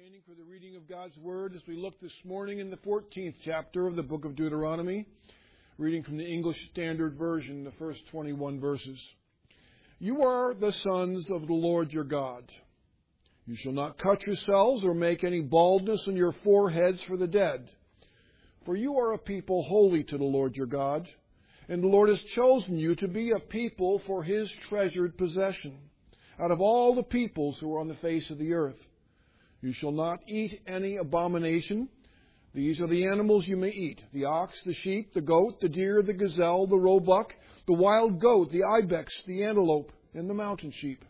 standing for the reading of God's Word as we look this morning in the 14th chapter of the book of Deuteronomy, reading from the English Standard Version, the first 21 verses. You are the sons of the Lord your God. You shall not cut yourselves or make any baldness on your foreheads for the dead. For you are a people holy to the Lord your God, and the Lord has chosen you to be a people for His treasured possession, out of all the peoples who are on the face of the earth. You shall not eat any abomination. These are the animals you may eat: the ox, the sheep, the goat, the deer, the gazelle, the roebuck, the wild goat, the ibex, the antelope, and the mountain sheep.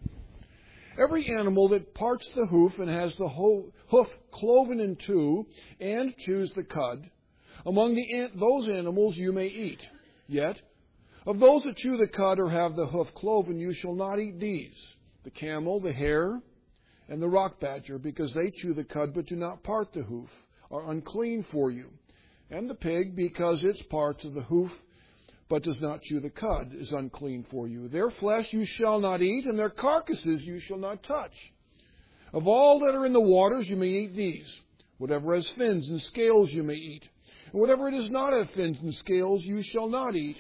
Every animal that parts the hoof and has the hoof cloven in two and chews the cud, among those animals you may eat. Yet, of those that chew the cud or have the hoof cloven, you shall not eat these: the camel, the hare, and the rock badger, because they chew the cud but do not part the hoof, are unclean for you. And the pig, because its parts of the hoof but does not chew the cud, is unclean for you. Their flesh you shall not eat, and their carcasses you shall not touch. Of all that are in the waters you may eat these. Whatever has fins and scales you may eat. And whatever it does not have fins and scales you shall not eat.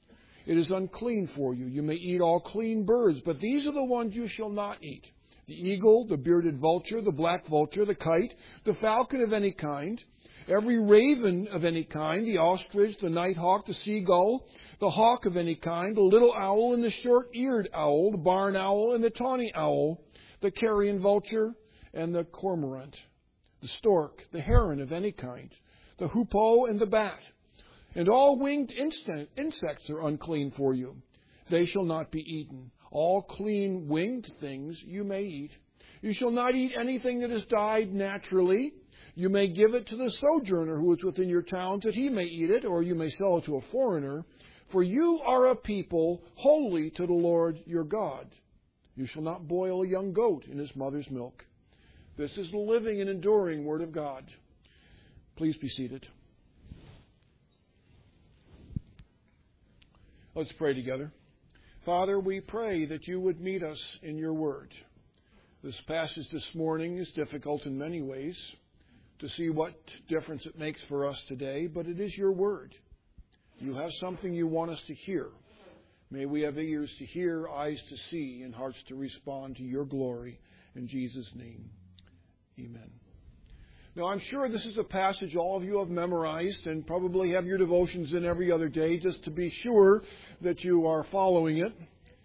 It is unclean for you. You may eat all clean birds, but these are the ones you shall not eat: the eagle, the bearded vulture, the black vulture, the kite, the falcon of any kind, every raven of any kind, the ostrich, the nighthawk, the seagull, the hawk of any kind, the little owl and the short-eared owl, the barn owl and the tawny owl, the carrion vulture and the cormorant, the stork, the heron of any kind, the hoopoe and the bat. And all winged insects are unclean for you. They shall not be eaten. All clean winged things you may eat. You shall not eat anything that has died naturally. You may give it to the sojourner who is within your towns, that he may eat it, or you may sell it to a foreigner. For you are a people holy to the Lord your God. You shall not boil a young goat in his mother's milk. This is the living and enduring Word of God. Please be seated. Let's pray together. Father, we pray that you would meet us in your word. This passage this morning is difficult in many ways to see what difference it makes for us today, but it is your word. You have something you want us to hear. May we have ears to hear, eyes to see, and hearts to respond to your glory. In Jesus' name, amen. Now, I'm sure this is a passage all of you have memorized and probably have your devotions in every other day just to be sure that you are following it.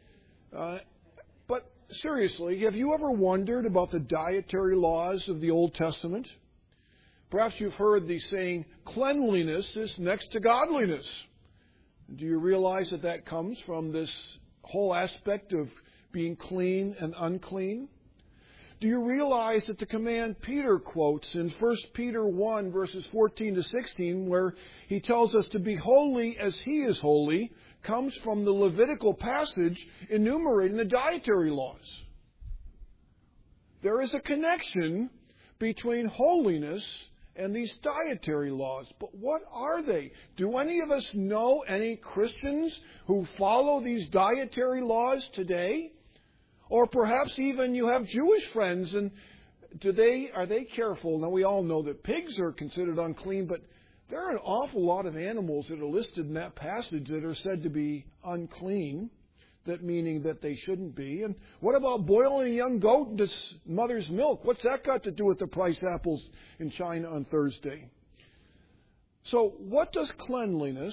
But seriously, have you ever wondered about the dietary laws of the Old Testament? Perhaps you've heard the saying, cleanliness is next to godliness. Do you realize that that comes from this whole aspect of being clean and unclean? Do you realize that the command Peter quotes in 1 Peter 1, verses 14 to 16, where he tells us to be holy as he is holy, comes from the Levitical passage enumerating the dietary laws? There is a connection between holiness and these dietary laws. But what are they? Do any of us know any Christians who follow these dietary laws today? Or perhaps even you have Jewish friends, and are they careful? Now, we all know that pigs are considered unclean, but there are an awful lot of animals that are listed in that passage that are said to be unclean, that meaning that they shouldn't be. And what about boiling a young goat in its mother's milk? What's that got to do with the price apples in China on Thursday? So what does cleanliness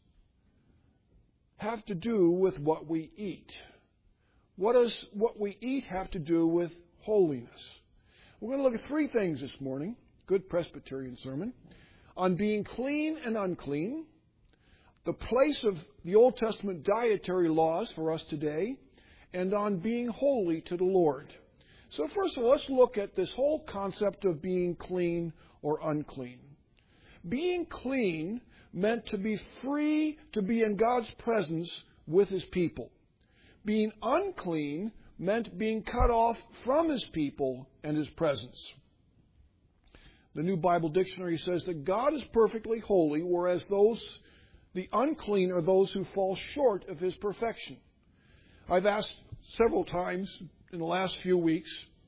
have to do with what we eat? What does what we eat have to do with holiness? We're going to look at three things this morning. Good Presbyterian sermon. On being clean and unclean, the place of the Old Testament dietary laws for us today, and on being holy to the Lord. So first of all, let's look at this whole concept of being clean or unclean. Being clean meant to be free to be in God's presence with His people. Being unclean meant being cut off from His people and His presence. The New Bible Dictionary says that God is perfectly holy, whereas the unclean are those who fall short of His perfection. I've asked several times in the last few weeks,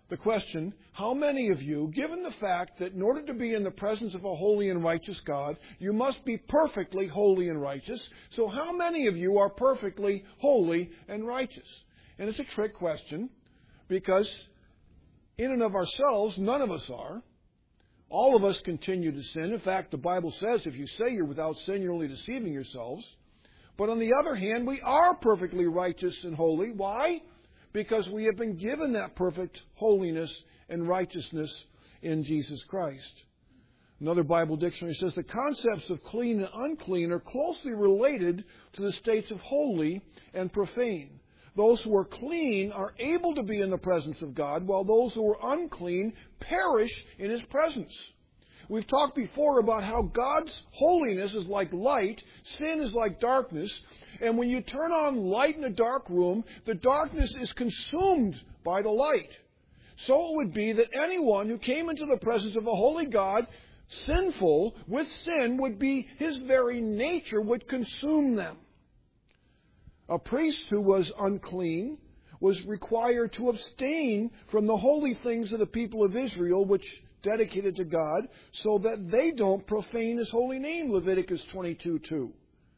the question, how many of you, given the fact that in order to be in the presence of a holy and righteous God, you must be perfectly holy and righteous, so how many of you are perfectly holy and righteous? And it's a trick question, because in and of ourselves, none of us are. All of us continue to sin. In fact, the Bible says if you say you're without sin, you're only deceiving yourselves. But on the other hand, we are perfectly righteous and holy. Why? Because we have been given that perfect holiness and righteousness in Jesus Christ. Another Bible dictionary says the concepts of clean and unclean are closely related to the states of holy and profane. Those who are clean are able to be in the presence of God, while those who are unclean perish in His presence. We've talked before about how God's holiness is like light, sin is like darkness, and when you turn on light in a dark room, the darkness is consumed by the light. So it would be that anyone who came into the presence of a holy God, sinful, with sin, would be his very nature would consume them. A priest who was unclean was required to abstain from the holy things of the people of Israel, which dedicated to God, so that they don't profane His holy name, Leviticus 22:2.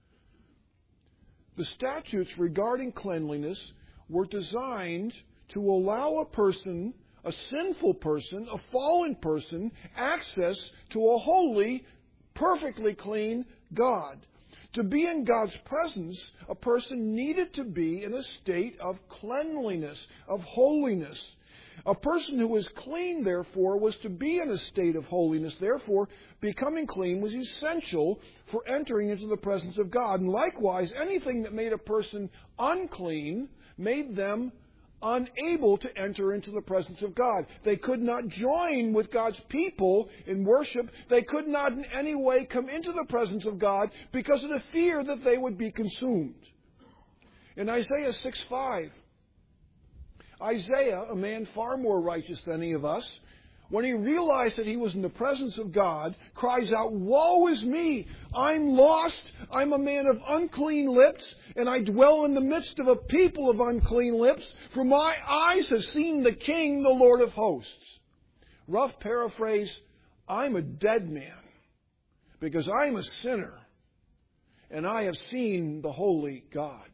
The statutes regarding cleanliness were designed to allow a person, a sinful person, a fallen person, access to a holy, perfectly clean God. To be in God's presence, a person needed to be in a state of cleanliness, of holiness. A person who was clean, therefore, was to be in a state of holiness. Therefore, becoming clean was essential for entering into the presence of God. And likewise, anything that made a person unclean made them unable to enter into the presence of God. They could not join with God's people in worship. They could not in any way come into the presence of God because of the fear that they would be consumed. In Isaiah 6:5, Isaiah, a man far more righteous than any of us, when he realized that he was in the presence of God, cries out, "Woe is me! I'm lost! I'm a man of unclean lips, and I dwell in the midst of a people of unclean lips, for my eyes have seen the King, the Lord of hosts." Rough paraphrase, I'm a dead man, because I'm a sinner, and I have seen the holy God.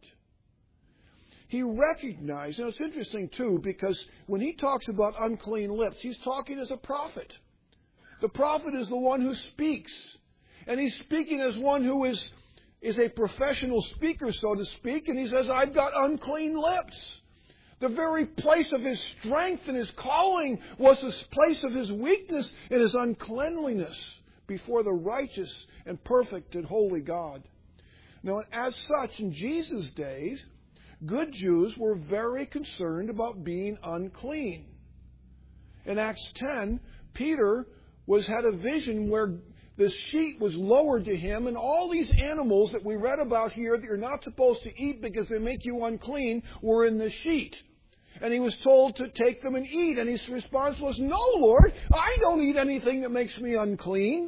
He recognized, and it's interesting too, because when he talks about unclean lips, he's talking as a prophet. The prophet is the one who speaks. And he's speaking as one who is a professional speaker, so to speak, and he says, I've got unclean lips. The very place of his strength and his calling was the place of his weakness and his uncleanliness before the righteous and perfect and holy God. Now, as such, in Jesus' days, good Jews were very concerned about being unclean. In Acts 10, Peter had a vision where the sheet was lowered to him, and all these animals that we read about here that you're not supposed to eat because they make you unclean were in the sheet. And he was told to take them and eat. And his response was, "No, Lord, I don't eat anything that makes me unclean."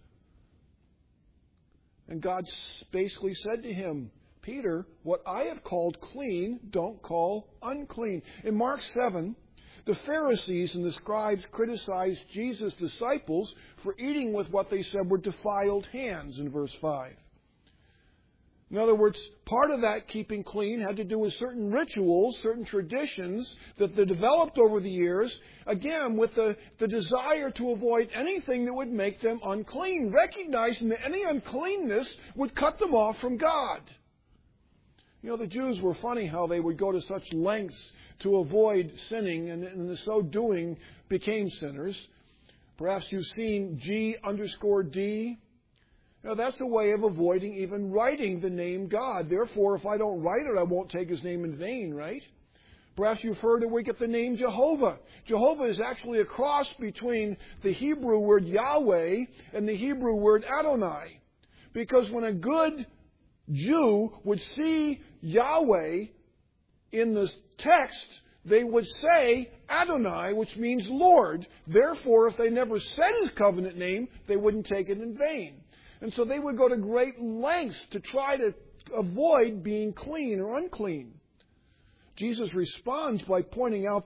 And God basically said to him, "Peter, what I have called clean, don't call unclean." In Mark 7, the Pharisees and the scribes criticized Jesus' disciples for eating with what they said were defiled hands in verse 5. In other words, part of that keeping clean had to do with certain rituals, certain traditions that they developed over the years, again, with the desire to avoid anything that would make them unclean, recognizing that any uncleanness would cut them off from God. You know, the Jews were funny how they would go to such lengths to avoid sinning, and in so doing became sinners. Perhaps you've seen G_D. Now, that's a way of avoiding even writing the name God. Therefore, if I don't write it, I won't take His name in vain, right? Perhaps you've heard that we get the name Jehovah. Jehovah is actually a cross between the Hebrew word Yahweh and the Hebrew word Adonai. Because when a good Jew would see Yahweh in the text, they would say Adonai, which means Lord. Therefore, if they never said His covenant name, they wouldn't take it in vain. And so they would go to great lengths to try to avoid being clean or unclean. Jesus responds by pointing out that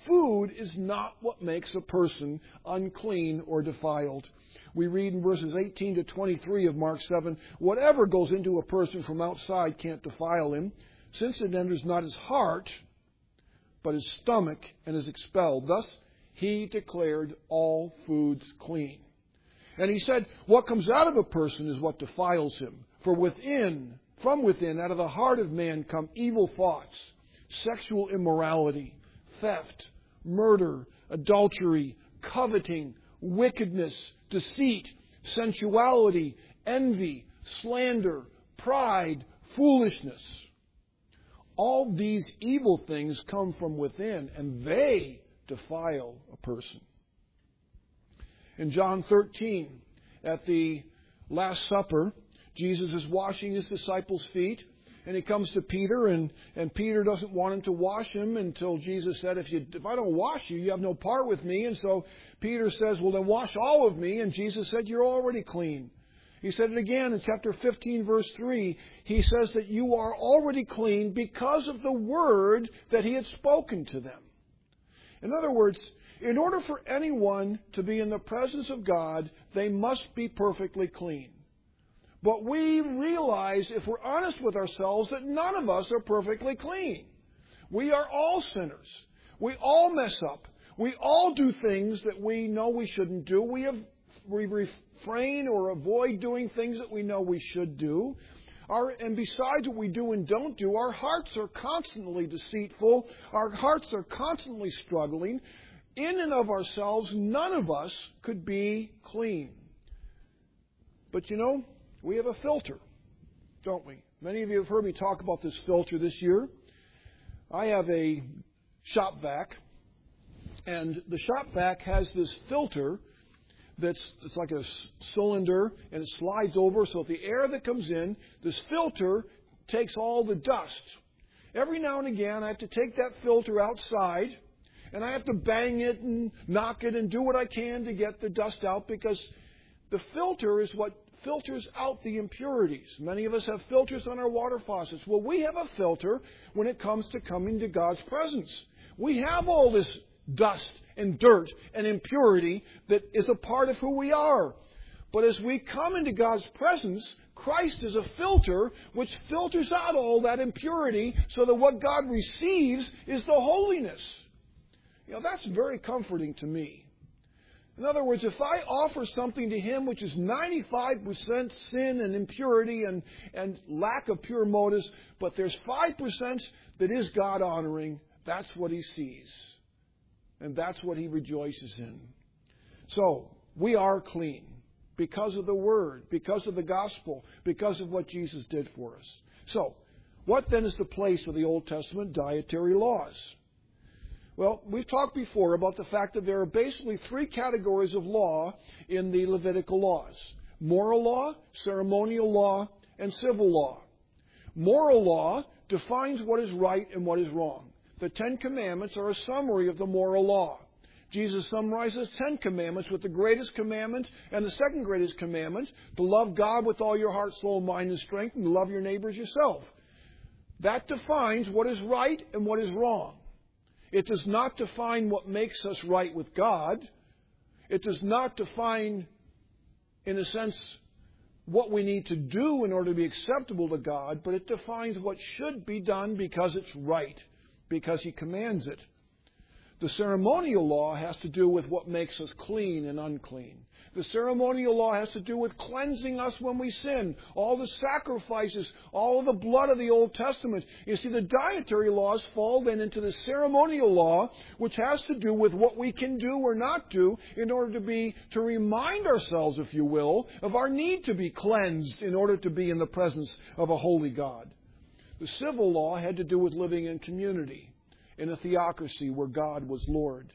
food is not what makes a person unclean or defiled. We read in verses 18 to 23 of Mark 7, whatever goes into a person from outside can't defile him, since it enters not his heart, but his stomach, and is expelled. Thus he declared all foods clean. And he said, what comes out of a person is what defiles him. For from within, out of the heart of man come evil thoughts, sexual immorality, theft, murder, adultery, coveting, wickedness, deceit, sensuality, envy, slander, pride, foolishness. All these evil things come from within, and they defile a person. In John 13, at the Last Supper, Jesus is washing his disciples' feet, and he comes to Peter, and Peter doesn't want him to wash him until Jesus said, if I don't wash you, you have no part with me. And so Peter says, well, then wash all of me. And Jesus said, you're already clean. He said it again in chapter 15, verse 3. He says that you are already clean because of the word that he had spoken to them. In other words, in order for anyone to be in the presence of God, they must be perfectly clean. But we realize, if we're honest with ourselves, that none of us are perfectly clean. We are all sinners. We all mess up. We all do things that we know we shouldn't do. We refrain or avoid doing things that we know we should do. And besides what we do and don't do, our hearts are constantly deceitful. Our hearts are constantly struggling. In and of ourselves, none of us could be clean. But you know, we have a filter, don't we? Many of you have heard me talk about this filter this year. I have a shop vac, and the shop vac has this filter it's like a cylinder, and it slides over, so the air that comes in, this filter takes all the dust. Every now and again, I have to take that filter outside, and I have to bang it and knock it and do what I can to get the dust out, because the filter is what filters out the impurities. Many of us have filters on our water faucets. Well, we have a filter when it comes to coming to God's presence. We have all this dust and dirt and impurity that is a part of who we are. But as we come into God's presence, Christ is a filter which filters out all that impurity so that what God receives is the holiness. You know, that's very comforting to me. In other words, if I offer something to Him which is 95% sin and impurity and lack of pure motives, but there's 5% that is God-honoring, that's what He sees. And that's what He rejoices in. So, we are clean because of the Word, because of the Gospel, because of what Jesus did for us. So, what then is the place of the Old Testament dietary laws? Well, we've talked before about the fact that there are basically three categories of law in the Levitical laws: moral law, ceremonial law, and civil law. Moral law defines what is right and what is wrong. The Ten Commandments are a summary of the moral law. Jesus summarizes 10 commandments with the greatest commandment and the second greatest commandment, to love God with all your heart, soul, mind, and strength, and to love your neighbor as yourself. That defines what is right and what is wrong. It does not define what makes us right with God. It does not define, in a sense, what we need to do in order to be acceptable to God, but it defines what should be done because it's right, because He commands it. The ceremonial law has to do with what makes us clean and unclean. The ceremonial law has to do with cleansing us when we sin. All the sacrifices, all of the blood of the Old Testament. You see, the dietary laws fall then into the ceremonial law, which has to do with what we can do or not do in order to remind ourselves, if you will, of our need to be cleansed in order to be in the presence of a holy God. The civil law had to do with living in community, in a theocracy where God was Lord.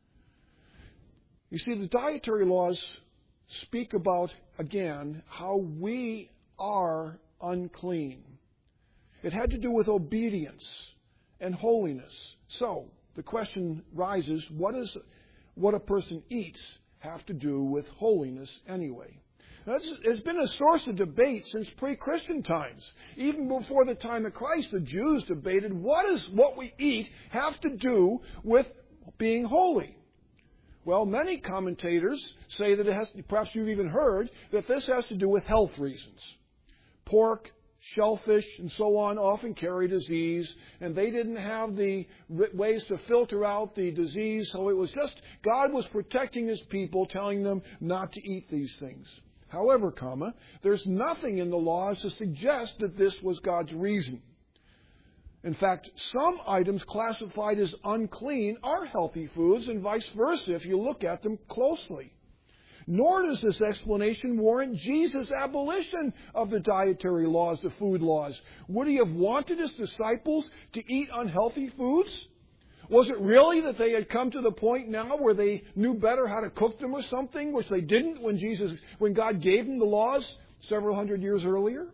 You see, the dietary laws speak about, again, how we are unclean. It had to do with obedience and holiness. So, the question rises, what does what a person eats have to do with holiness anyway? Now, it's been a source of debate since pre-Christian times. Even before the time of Christ, the Jews debated, what does what we eat have to do with being holy. Well, many commentators say that it has, perhaps you've even heard, that this has to do with health reasons. Pork, shellfish, and so on often carry disease, and they didn't have the ways to filter out the disease, so it was just God was protecting His people, telling them not to eat these things. However, there's nothing in the laws to suggest that this was God's reason. In fact, some items classified as unclean are healthy foods, and vice versa if you look at them closely. Nor does this explanation warrant Jesus' abolition of the dietary laws, the food laws. Would He have wanted His disciples to eat unhealthy foods? Was it really that they had come to the point now where they knew better how to cook them or something, which they didn't when God gave them the laws several hundred years earlier?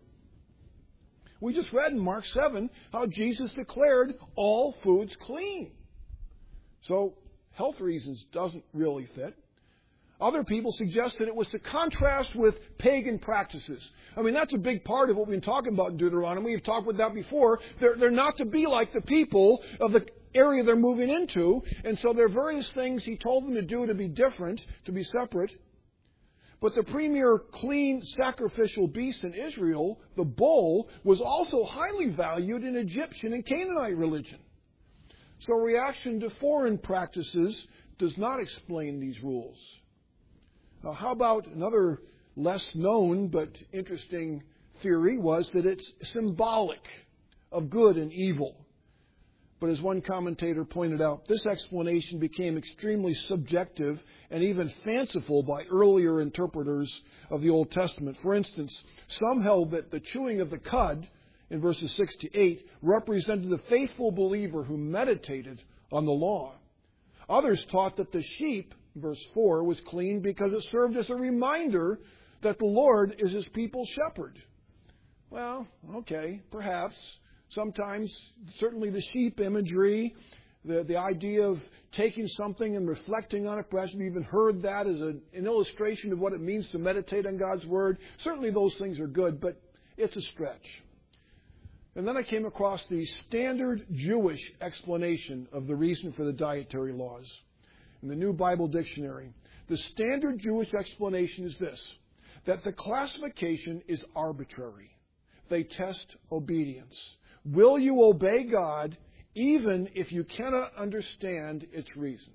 We just read in Mark 7 how Jesus declared all foods clean. So health reasons doesn't really fit. Other people suggest that it was to contrast with pagan practices. I mean, that's a big part of what we've been talking about in Deuteronomy. We've talked about that before. They're not to be like the people of the area they're moving into. And so there are various things He told them to do to be different, to be separate. But the premier clean sacrificial beast in Israel, the bull, was also highly valued in Egyptian and Canaanite religion. So reaction to foreign practices does not explain these rules. Now, how about another less known but interesting theory was that it's symbolic of good and evil. But as one commentator pointed out, this explanation became extremely subjective and even fanciful by earlier interpreters of the Old Testament. For instance, some held that the chewing of the cud in verses 6 to 8 represented the faithful believer who meditated on the law. Others taught that the sheep, verse 4, was clean because it served as a reminder that the Lord is His people's shepherd. Well, okay, perhaps. Sometimes, certainly the sheep imagery, the idea of taking something and reflecting on it, perhaps you've even heard that as an illustration of what it means to meditate on God's Word. Certainly those things are good, but it's a stretch. And then I came across the standard Jewish explanation of the reason for the dietary laws. In the New Bible Dictionary, the standard Jewish explanation is this, that the classification is arbitrary. They test obedience. Will you obey God even if you cannot understand its reasons?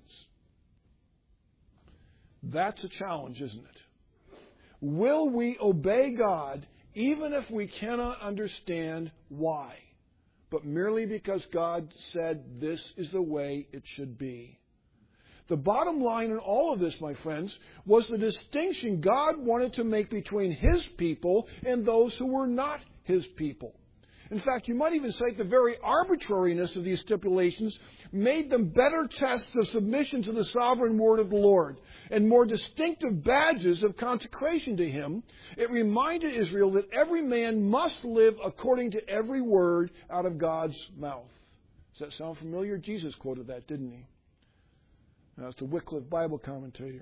That's a challenge, isn't it? Will we obey God even if we cannot understand why, but merely because God said this is the way it should be? The bottom line in all of this, my friends, was the distinction God wanted to make between His people and those who were not His people. In fact, you might even say the very arbitrariness of these stipulations made them better tests of submission to the sovereign word of the Lord and more distinctive badges of consecration to Him. It reminded Israel that every man must live according to every word out of God's mouth. Does that sound familiar? Jesus quoted that, didn't He? That's the Wycliffe Bible commentary.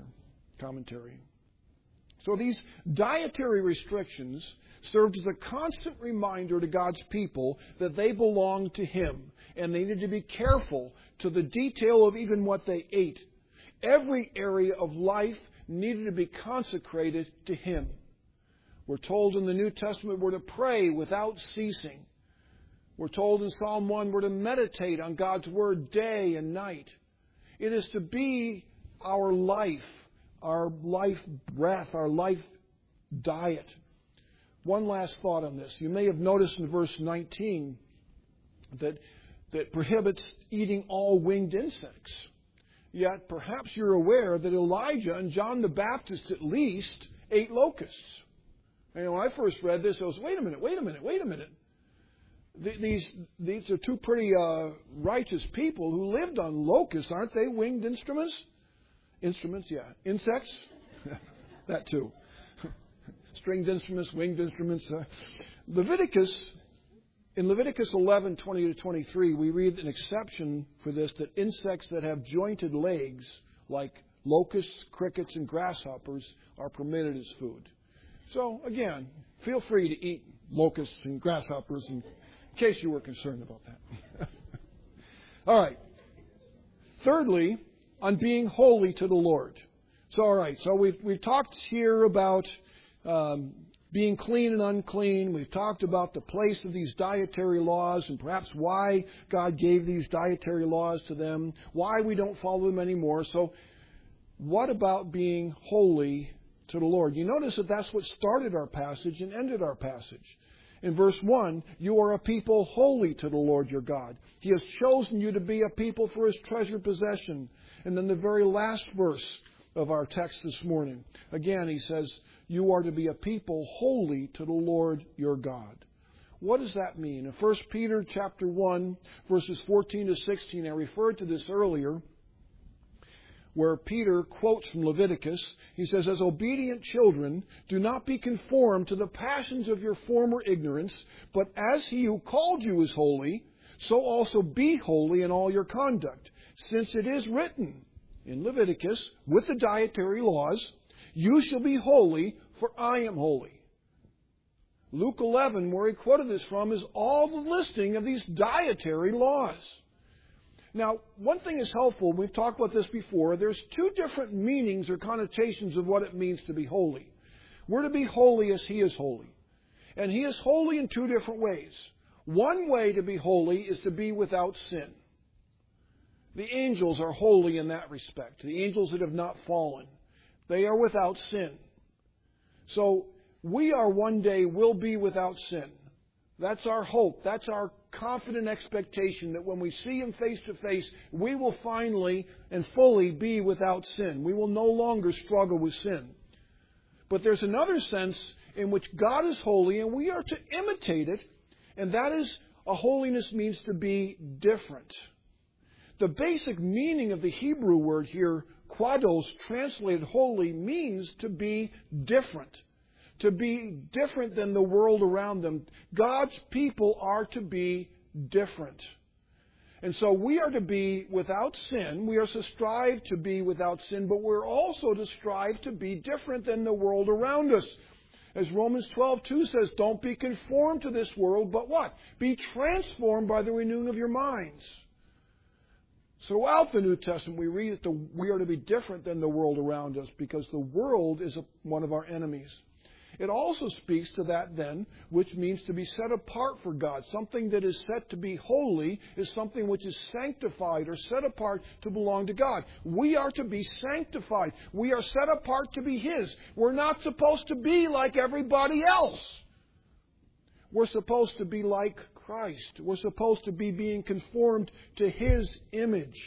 So these dietary restrictions served as a constant reminder to God's people that they belonged to Him, and they needed to be careful to the detail of even what they ate. Every area of life needed to be consecrated to Him. We're told in the New Testament we're to pray without ceasing. We're told in Psalm 1 we're to meditate on God's Word day and night. It is to be our life breath, our life diet. One last thought on this. You may have noticed in verse 19 that prohibits eating all winged insects. Yet perhaps you're aware that Elijah and John the Baptist at least ate locusts. And when I first read this, I was, wait a minute. These are two pretty righteous people who lived on locusts. Aren't they winged instruments? Instruments, yeah. Insects? That too. Stringed instruments, winged instruments. In Leviticus 11:20-23, we read an exception for this, that insects that have jointed legs, like locusts, crickets, and grasshoppers, are permitted as food. So, again, feel free to eat locusts and grasshoppers in case you were concerned about that. All right. Thirdly, on being holy to the Lord. So, all right. So we've talked here about being clean and unclean. We've talked about the place of these dietary laws and perhaps why God gave these dietary laws to them, why we don't follow them anymore. So what about being holy to the Lord? You notice that that's what started our passage and ended our passage. In verse 1, you are a people holy to the Lord your God. He has chosen you to be a people for His treasured possession. And then the very last verse of our text this morning, again, he says, you are to be a people holy to the Lord your God. What does that mean? In 1 Peter chapter 1, verses 14 to 16, I referred to this earlier, where Peter quotes from Leviticus. He says, as obedient children, do not be conformed to the passions of your former ignorance, but as He who called you is holy, so also be holy in all your conduct. Since it is written in Leviticus, with the dietary laws, you shall be holy, for I am holy. Luke 11, where he quoted this from, is all the listing of these dietary laws. Now, one thing is helpful, we've talked about this before, there's two different meanings or connotations of what it means to be holy. We're to be holy as He is holy. And He is holy in two different ways. One way to be holy is to be without sin. The angels are holy in that respect. The angels that have not fallen. They are without sin. So, we are one day will be without sin. That's our hope. That's our confident expectation that when we see Him face to face, we will finally and fully be without sin. We will no longer struggle with sin. But there's another sense in which God is holy and we are to imitate it, and that is a holiness means to be different. The basic meaning of the Hebrew word here, kwados, translated holy, means to be different. To be different than the world around them. God's people are to be different. And so we are to be without sin. We are to strive to be without sin, but we're also to strive to be different than the world around us. As Romans 12:2 says, don't be conformed to this world, but what? Be transformed by the renewing of your minds. Throughout the New Testament, we read that we are to be different than the world around us because the world is one of our enemies. It also speaks to that then, which means to be set apart for God. Something that is set to be holy is something which is sanctified or set apart to belong to God. We are to be sanctified. We are set apart to be His. We're not supposed to be like everybody else. We're supposed to be like Christ. We're supposed to be being conformed to His image.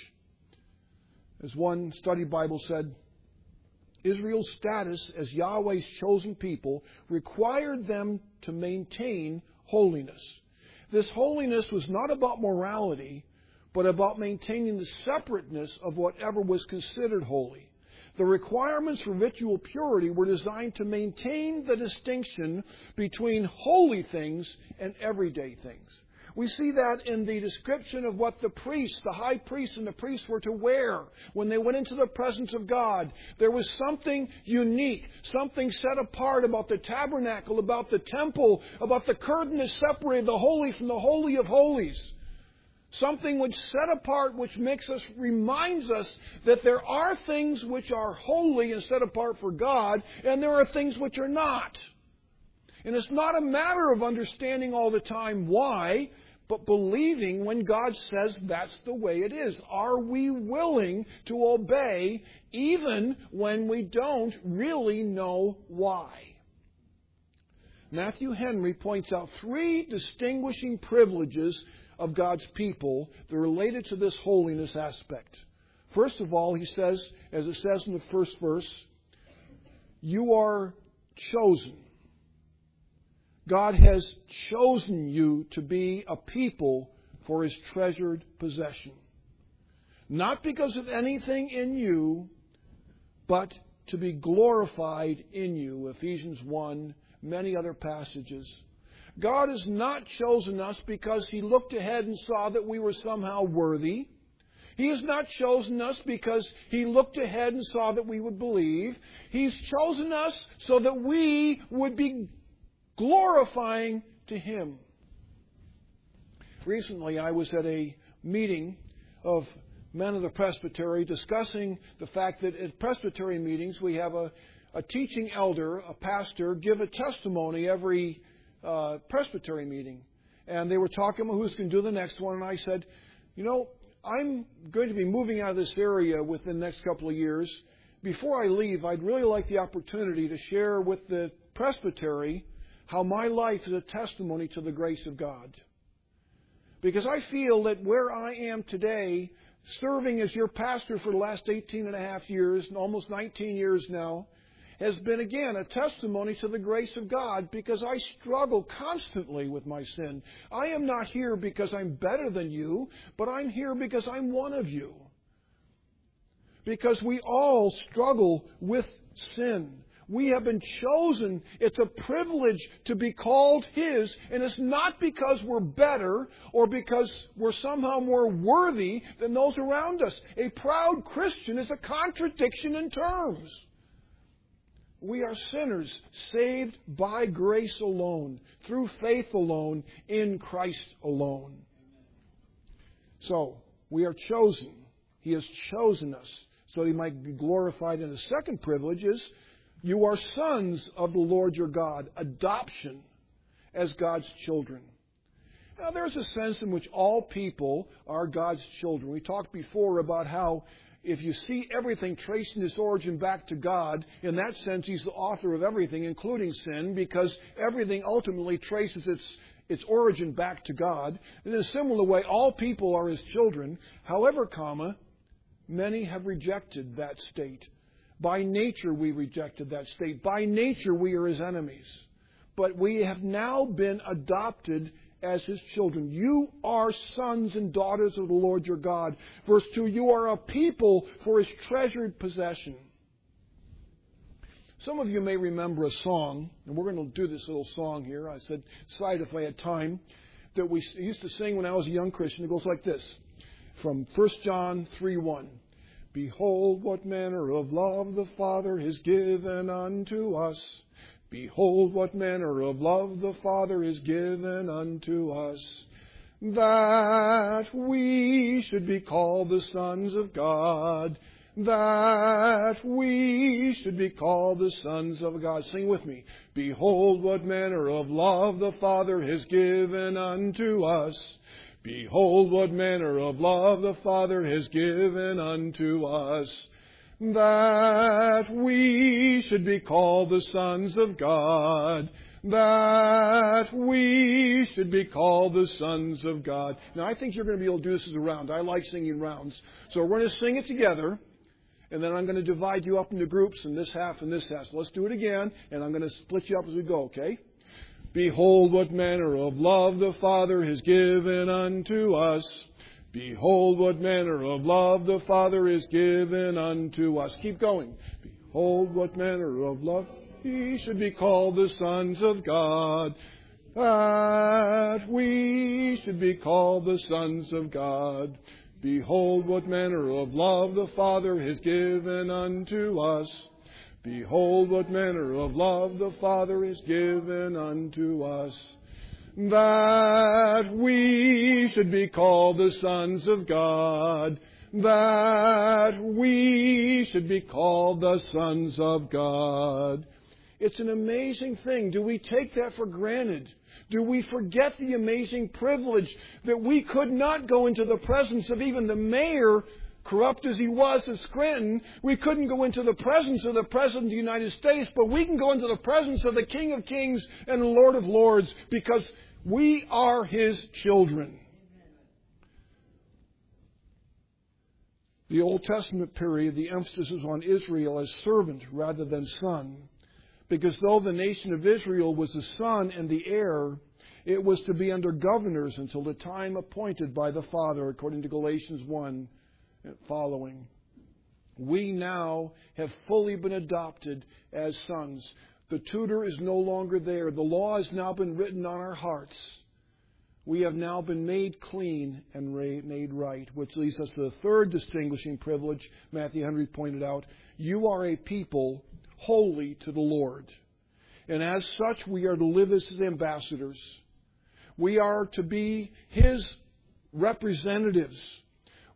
As one study Bible said, Israel's status as Yahweh's chosen people required them to maintain holiness. This holiness was not about morality, but about maintaining the separateness of whatever was considered holy. The requirements for ritual purity were designed to maintain the distinction between holy things and everyday things. We see that in the description of what the priests, the high priest and the priests were to wear when they went into the presence of God. There was something unique, something set apart about the tabernacle, about the temple, about the curtain that separated the holy from the holy of holies. Something which set apart, which reminds us that there are things which are holy and set apart for God, and there are things which are not. And it's not a matter of understanding all the time why, but believing when God says that's the way it is. Are we willing to obey even when we don't really know why? Matthew Henry points out 3 distinguishing privileges of God's people that are related to this holiness aspect. First of all, he says, as it says in the first verse, you are chosen. God has chosen you to be a people for His treasured possession. Not because of anything in you, but to be glorified in you. Ephesians 1, many other passages. God has not chosen us because He looked ahead and saw that we were somehow worthy. He has not chosen us because He looked ahead and saw that we would believe. He's chosen us so that we would be glorifying to Him. Recently, I was at a meeting of men of the presbytery discussing the fact that at presbytery meetings we have a teaching elder, a pastor, give a testimony every presbytery meeting. And they were talking about who's going to do the next one. And I said, I'm going to be moving out of this area within the next couple of years. Before I leave, I'd really like the opportunity to share with the presbytery how my life is a testimony to the grace of God. Because I feel that where I am today, serving as your pastor for the last 18 and a half years, almost 19 years now, has been, again, a testimony to the grace of God, because I struggle constantly with my sin. I am not here because I'm better than you, but I'm here because I'm one of you. Because we all struggle with sin. We have been chosen. It's a privilege to be called His, and it's not because we're better or because we're somehow more worthy than those around us. A proud Christian is a contradiction in terms. We are sinners, saved by grace alone, through faith alone, in Christ alone. So, we are chosen. He has chosen us so He might be glorified. And the second privilege is, you are sons of the Lord your God, adoption as God's children. Now, there's a sense in which all people are God's children. We talked before about how if you see everything tracing its origin back to God, in that sense He's the author of everything, including sin, because everything ultimately traces its origin back to God. In a similar way, all people are His children. However, many have rejected that state. By nature we rejected that state. By nature we are His enemies. But we have now been adopted as His children. You are sons and daughters of the Lord your God. Verse 2, you are a people for His treasured possession. Some of you may remember a song, and we're going to do this little song here. I said, decide if I had time, that we used to sing when I was a young Christian. It goes like this, from 1 John 3:1. Behold, what manner of love the Father has given unto us. Behold, what manner of love the Father has given unto us, that we should be called the sons of God, that we should be called the sons of God. Sing with me. Behold, what manner of love the Father has given unto us. Behold, what manner of love the Father has given unto us, that we should be called the sons of God, that we should be called the sons of God. Now, I think you're going to be able to do this as a round. I like singing rounds. So we're going to sing it together, and then I'm going to divide you up into groups, in this half and this half. So let's do it again, and I'm going to split you up as we go, okay? Behold, what manner of love the Father has given unto us. Behold, what manner of love the Father is given unto us. Keep going. Behold, what manner of love. He should be called the sons of God, that we should be called the sons of God. Behold, what manner of love the Father has given unto us. Behold, what manner of love the Father has given unto us, that we should be called the sons of God, that we should be called the sons of God. It's an amazing thing. Do we take that for granted? Do we forget the amazing privilege that we could not go into the presence of even the mayor, corrupt as he was at Scranton? We couldn't go into the presence of the President of the United States, but we can go into the presence of the King of Kings and the Lord of Lords, because we are His children. The Old Testament period, the emphasis was on Israel as servant rather than son, because though the nation of Israel was the son and the heir, it was to be under governors until the time appointed by the Father, according to Galatians 1 and following. We now have fully been adopted as sons. The tutor is no longer there. The law has now been written on our hearts. We have now been made clean and made right, which leads us to the third distinguishing privilege Matthew Henry pointed out. You are a people holy to the Lord. And as such, we are to live as His ambassadors. We are to be His representatives.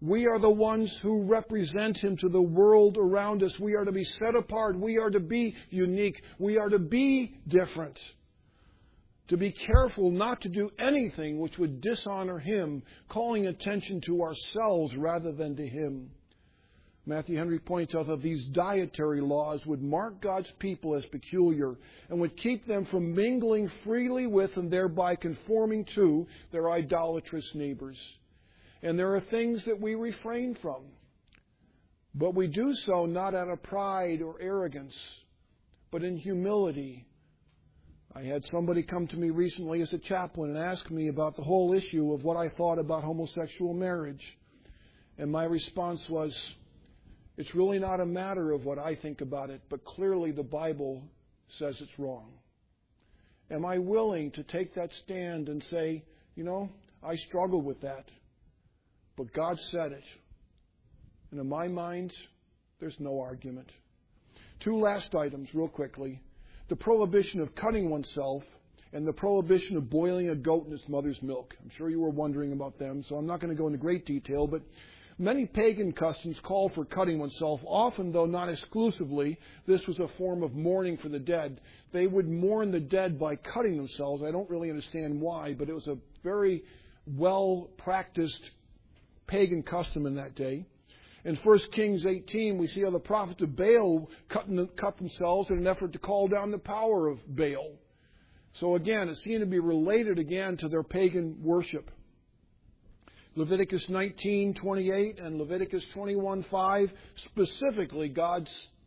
We are the ones who represent Him to the world around us. We are to be set apart. We are to be unique. We are to be different. To be careful not to do anything which would dishonor Him, calling attention to ourselves rather than to Him. Matthew Henry points out that these dietary laws would mark God's people as peculiar and would keep them from mingling freely with and thereby conforming to their idolatrous neighbors. And there are things that we refrain from. But we do so not out of pride or arrogance, but in humility. I had somebody come to me recently as a chaplain and ask me about the whole issue of what I thought about homosexual marriage. And my response was, it's really not a matter of what I think about it, but clearly the Bible says it's wrong. Am I willing to take that stand and say, I struggle with that, but God said it. And in my mind, there's no argument. Two last items real quickly. The prohibition of cutting oneself and the prohibition of boiling a goat in its mother's milk. I'm sure you were wondering about them, so I'm not going to go into great detail, but many pagan customs call for cutting oneself. Often, though not exclusively, this was a form of mourning for the dead. They would mourn the dead by cutting themselves. I don't really understand why, but it was a very well-practiced pagan custom in that day. In 1 Kings 18, we see how the prophets of Baal cut themselves in an effort to call down the power of Baal. So again, it seemed to be related again to their pagan worship. Leviticus 19:28 and Leviticus 21:5, specifically God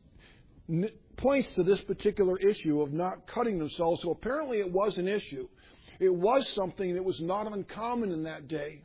points to this particular issue of not cutting themselves. So apparently it was an issue. It was something that was not uncommon in that day.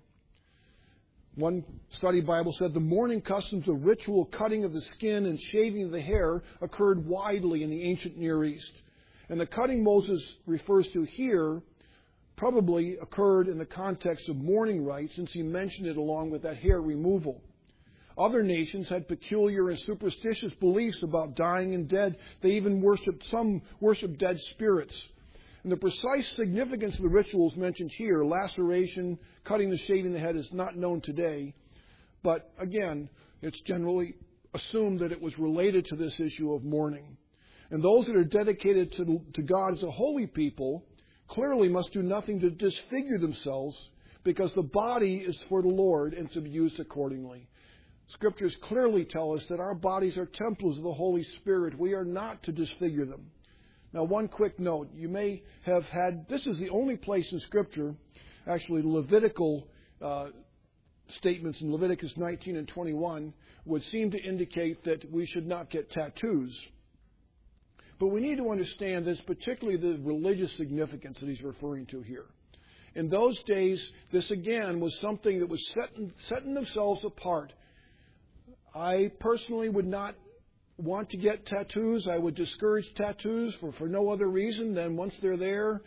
One study Bible said the mourning customs of ritual cutting of the skin and shaving of the hair occurred widely in the ancient Near East. And the cutting Moses refers to here probably occurred in the context of mourning rites, since he mentioned it along with that hair removal. Other nations had peculiar and superstitious beliefs about dying and dead. They even worshiped dead spirits. And the precise significance of the rituals mentioned here, laceration, cutting the shaving the head, is not known today. But again, it's generally assumed that it was related to this issue of mourning. And those that are dedicated to God as a holy people clearly must do nothing to disfigure themselves, because the body is for the Lord and to be used accordingly. Scriptures clearly tell us that our bodies are temples of the Holy Spirit. We are not to disfigure them. Now, one quick note. You may have had, this is the only place in Scripture, actually Levitical statements in Leviticus 19 and 21 would seem to indicate that we should not get tattoos. But we need to understand this, particularly the religious significance that he's referring to here. In those days, this again was something that was setting themselves apart. I personally would not want to get tattoos. I would discourage tattoos for no other reason than once they're there.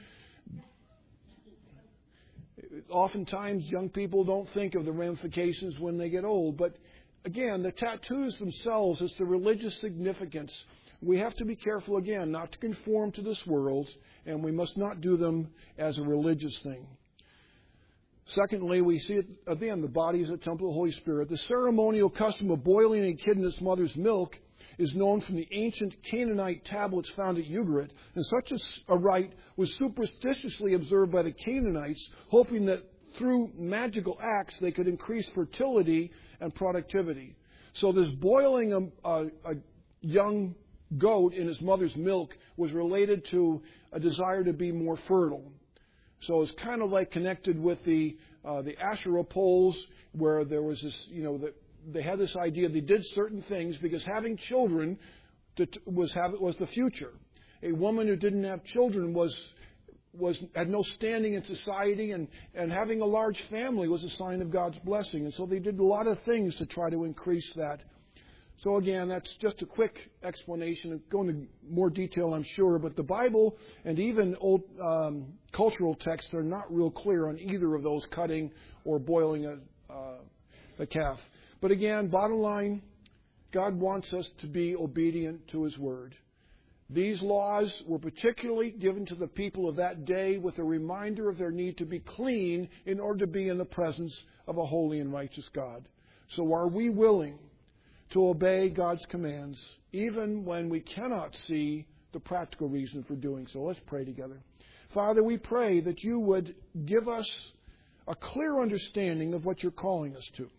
Oftentimes, young people don't think of the ramifications when they get old. But again, the tattoos themselves, it's the religious significance. We have to be careful, again, not to conform to this world, and we must not do them as a religious thing. Secondly, we see it, again, the body is a temple of the Holy Spirit. The ceremonial custom of boiling a kid in its mother's milk is known from the ancient Canaanite tablets found at Ugarit, and such a rite was superstitiously observed by the Canaanites, hoping that through magical acts they could increase fertility and productivity. So this boiling a young goat in his mother's milk was related to a desire to be more fertile. So it's kind of like connected with the Asherah poles, where there was this, they had this idea they did certain things because having children was the future. A woman who didn't have children had no standing in society, and having a large family was a sign of God's blessing. And so they did a lot of things to try to increase that. So again, that's just a quick explanation. Go into more detail, I'm sure, but the Bible and even old cultural texts are not real clear on either of those, cutting or boiling a calf. But again, bottom line, God wants us to be obedient to His Word. These laws were particularly given to the people of that day with a reminder of their need to be clean in order to be in the presence of a holy and righteous God. So are we willing to obey God's commands, even when we cannot see the practical reason for doing so? Let's pray together. Father, we pray that you would give us a clear understanding of what you're calling us to.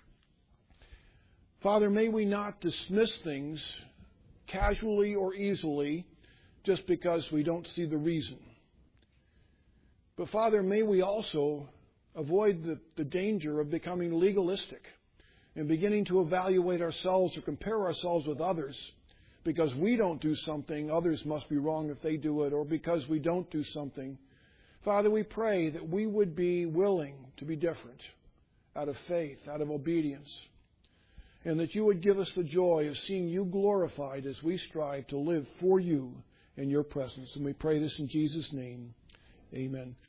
Father, may we not dismiss things casually or easily just because we don't see the reason. But Father, may we also avoid the danger of becoming legalistic and beginning to evaluate ourselves or compare ourselves with others. Because we don't do something, others must be wrong if they do it, or because we don't do something. Father, we pray that we would be willing to be different out of faith, out of obedience, and that you would give us the joy of seeing you glorified as we strive to live for you in your presence. And we pray this in Jesus' name. Amen.